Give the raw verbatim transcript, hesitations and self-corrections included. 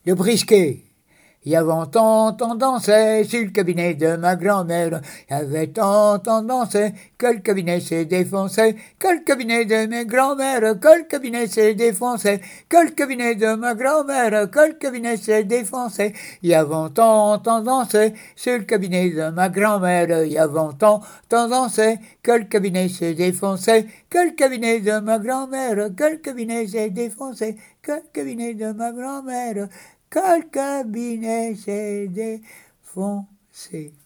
Le brisquet. Il y avait tant, tant dansé sur le cabinet de ma grand-mère. Il y avait tant, tant dansé que le cabinet s'est défoncé. Que le cabinet de mes grand-mères, que le cabinet s'est défoncé. Que le cabinet de ma grand-mère, que le cabinet s'est défoncé. Il y avait tant, tant dansé sur le cabinet de ma grand-mère. Il y avait tant, tant dansé que le cabinet s'est défoncé. Que le cabinet de ma grand-mère, que le cabinet s'est défoncé. Que le cabinet de ma grand-mère, que le cabinet s'est défoncé.